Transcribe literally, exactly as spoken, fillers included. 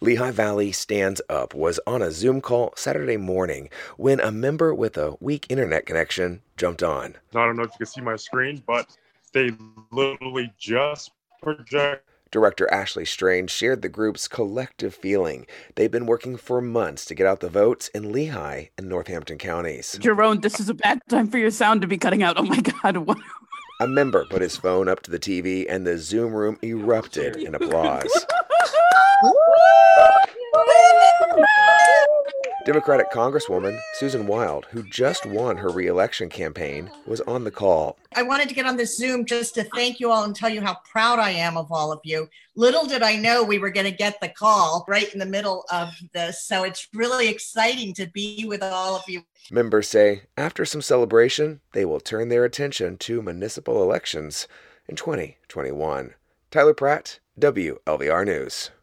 Lehigh Valley Stands Up was on a Zoom call Saturday morning when a member with a weak internet connection jumped on. I don't know if you can see my screen, but they literally just project. Director Ashley Strange shared the group's collective feeling. They've been working for months to get out the votes in Lehigh and Northampton counties. Jerome, this is a bad time for your sound to be cutting out. Oh my God. What? A member put his phone up to the T V and the Zoom room erupted in applause. Democratic Congresswoman Susan Wild, who just won her re-election campaign, was on the call. I wanted to get on this Zoom just to thank you all and tell you how proud I am of all of you. Little did I know we were going to get the call right in the middle of this, so it's really exciting to be with all of you. Members say after some celebration, they will turn their attention to municipal elections in twenty twenty-one. Tyler Pratt, W L V R News.